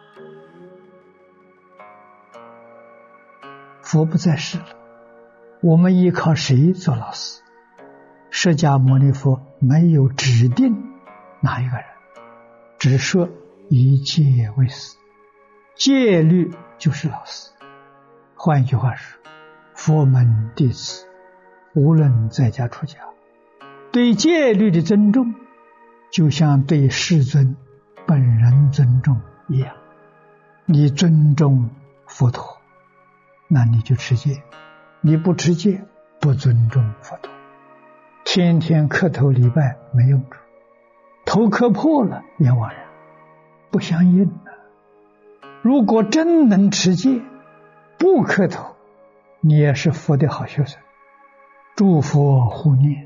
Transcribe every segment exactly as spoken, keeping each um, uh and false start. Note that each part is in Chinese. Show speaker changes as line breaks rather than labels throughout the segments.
佛不在世了，我们依靠谁做老师？释迦牟尼佛没有指定哪一个人，只说以戒为师，戒律就是老师。换一句话说，佛门弟子无论在家出家，对戒律的尊重就像对世尊本人尊重一样。你尊重佛陀，那你就持戒；你不持戒，不尊重佛陀。天天磕头礼拜没用处，头磕破了也枉然，不相应啊。如果真能持戒，不磕头，你也是佛的好学生，诸佛护念。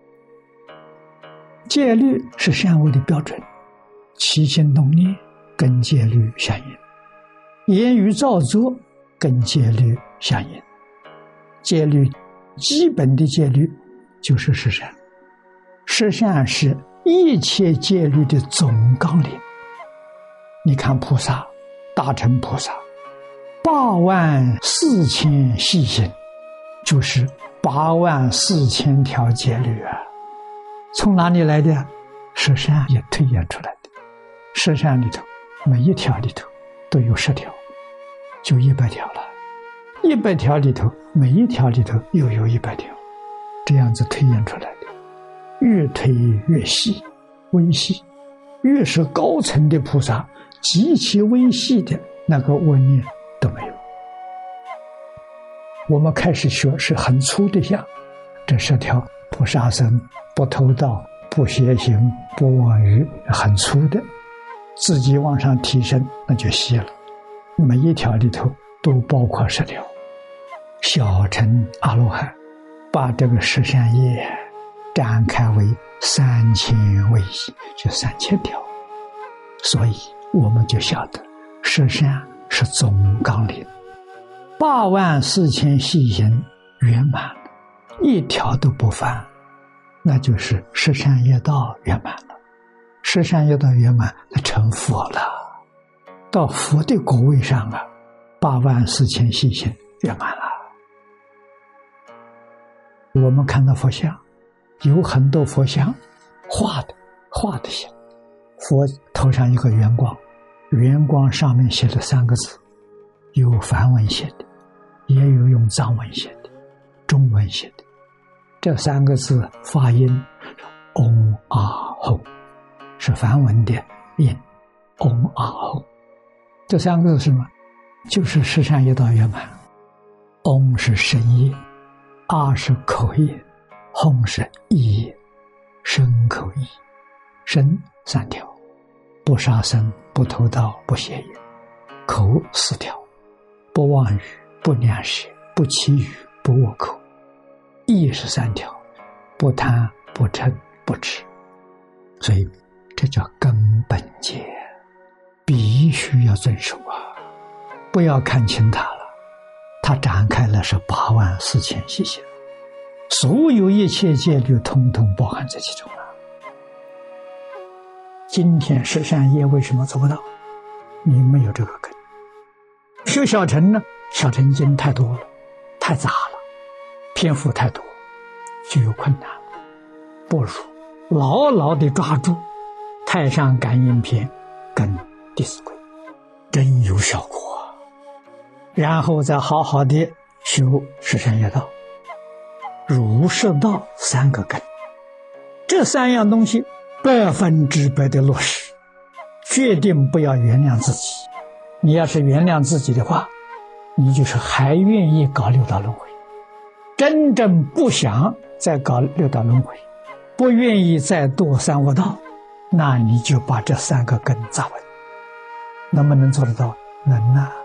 戒律是善恶的标准，起心动念跟戒律相应，言语造作跟戒律相应。戒律基本的戒律就是十善，十善是一切戒律的总纲领。你看菩萨，大乘菩萨八万四千细行，就是八万四千条戒律啊。从哪里来的？十善也推演出来的。十善里头每一条里头都有十条，就一百条了。一百条里头每一条里头又有一百条，这样子推演出来的。越推越细微细，越是高层的菩萨，极其微细的那个恶念都没有。我们开始学是很粗的相，这十条不杀生、不偷盗、不邪行、不妄语，很粗的，自己往上提升那就细了。每一条里头都包括十条。小乘阿罗汉把这个十善业展开为三千位一，就三千条。所以我们就晓得十善是总纲领，八万四千细行圆满了，一条都不犯，那就是十善业道圆满了。十善业道圆满，那成佛了，到佛的果位上啊，八万四千细行圆满了。我们看到佛像，有很多佛像画的画的像，佛头上一个圆光，圆光上面写了三个字，有梵文写的，也有用藏文写的，中文写的。这三个字发音嗡啊吽，是梵文的音，嗡啊吽。这三个字是什么？就是十善业道圆满。嗡是声业，啊是口业，吽是意业，身口意。身三条，不杀生、不偷盗、不邪淫；口四条，不妄语、不两舌、不绮语、不恶口；意是三条，不贪、不嗔、不痴。所以这叫根本戒，必须要遵守啊！不要看轻它了，它展开了是八万四千细行，所有一切戒律统统包含在其中了。今天十善业为什么做不到？你没有这个根。学小乘呢，小乘经太多了，太杂了，篇幅太多，就有困难。不如牢牢地抓住太上感应篇跟弟子规，真有效果。然后再好好的修十善业道，儒释道三个根，这三样东西百分之百的落实，决定不要原谅自己。你要是原谅自己的话，你就是还愿意搞六道轮回，真正不想再搞六道轮回，不愿意再堕三恶道，那你就把这三个根扎稳。能不能做得到？能啊！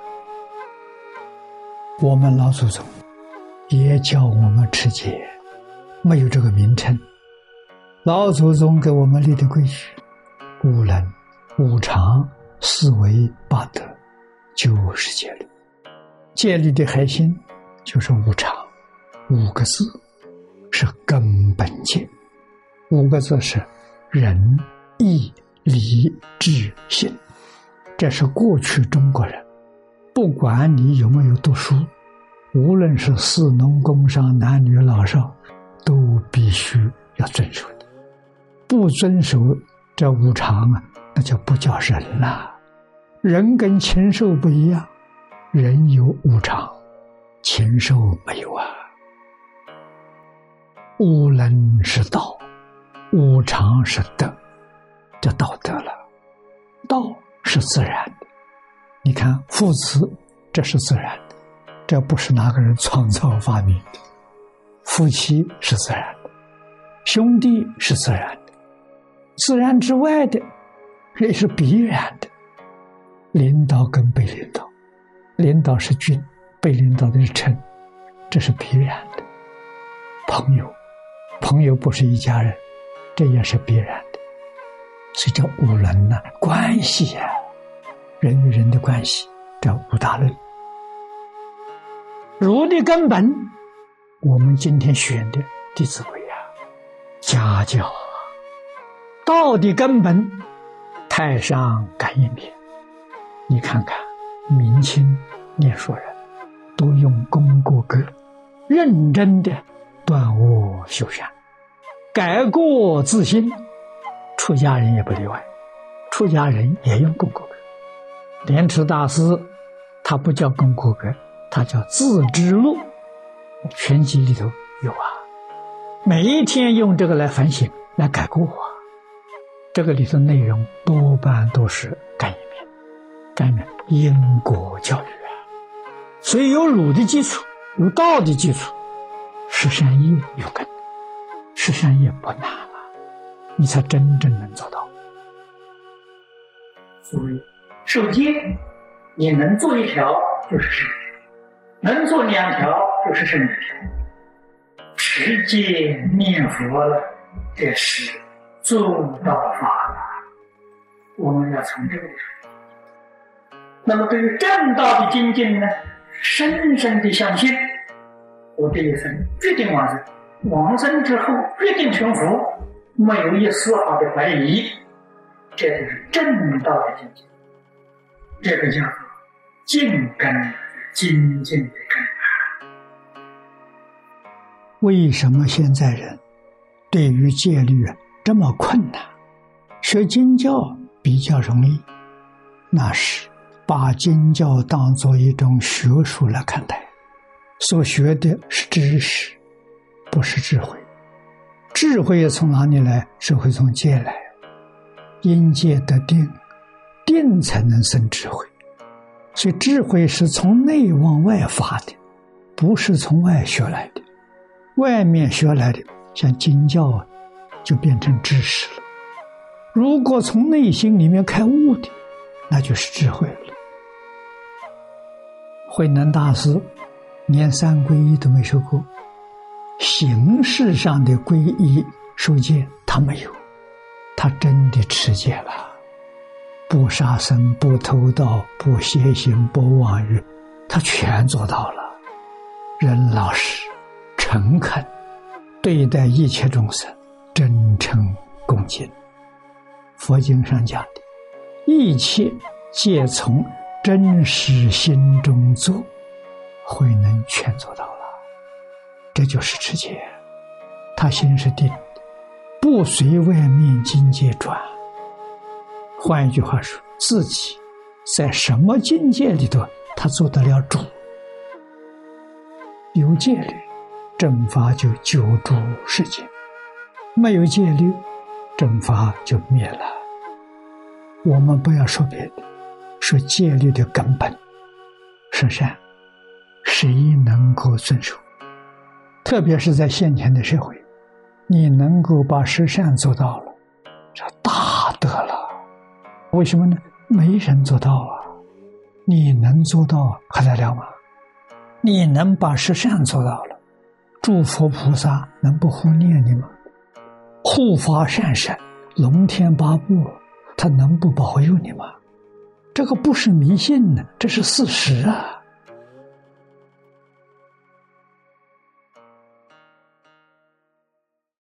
我们老祖宗也教我们持戒，没有这个名称。老祖宗给我们立的规矩：五伦、五常、四维、八德，就是戒律。戒律的核心就是五常，五个字是根本戒。五个字是仁、义、礼、智、信。 这是过去中国人，不管你有没有读书，无论是士农工商男女老少，都必须要遵守的。不遵守这五常啊，那就不叫人了。人跟禽兽不一样，人有五常，禽兽没有啊。五伦是道，五常是德，这道德了。道是自然的，你看父子，这是自然的，这不是哪个人创造发明的。夫妻是自然的，兄弟是自然的，自然之外的也是必然的。领导跟被领导，领导是君，被领导的是臣，这是必然的。朋友，朋友不是一家人，这也是必然的。所以叫五伦呐，关系呀、啊，人与人的关系，叫五大伦。儒的根本，我们今天选的《弟子规》啊，家教啊；道的根本，太上感应篇。你看看，明清念书人都用功过格，认真的断恶修善，改过自新。出家人也不例外，出家人也用功过格。莲池大师他不叫功过格，他叫自知录，全集里头有啊。每一天用这个来反省，来改过啊。这个里头内容多半都是感应篇，感应因果教育啊。所以有儒的基础，有道的基础，十善业有根，十善业不难了，你才真正能做到。
所以受戒，你能做一条就是圣人，能做两条就是圣人。持戒念佛了，这是做到法了。我们要从这个地方。那么对于正道的精进呢，深深的相信，我这一生决定往生，往生之后决定成佛，没有一丝毫的怀疑，这就是正道的精进。这个叫做净根精进的根。
为什么现在人对于戒律这么困难？学经教比较容易，那是把经教当作一种学术来看待，所学的是知识，不是智慧。智慧从哪里来？是会从戒来，因戒得定，定才能生智慧。所以智慧是从内往外发的，不是从外学来的。外面学来的，像经教就变成知识了。如果从内心里面开悟的，那就是智慧了。慧能大师连三皈依都没修过，形式上的皈依受戒他没有，他真的持戒了，不杀生，不偷盗，不邪行，不妄语，他全做到了。人老实诚恳，对待一切众生真诚恭敬。佛经上讲的，一切皆从真实心中做，慧能全做到了。这就是持戒，他心是定的，不随外面境界转。换一句话说，自己在什么境界里头，他做得了主。有戒律，正法就久住世间；没有戒律，正法就灭了。我们不要说别的，说戒律的根本是善，谁能够遵守？特别是在现前的社会，你能够把十善做到了，这大德了。为什么呢？没人做到啊，你能做到还得了吗？你能把十善做到了，诸佛菩萨能不护念你吗？护法善神龙天八部他能不保佑你吗？这个不是迷信呢，这是事实啊。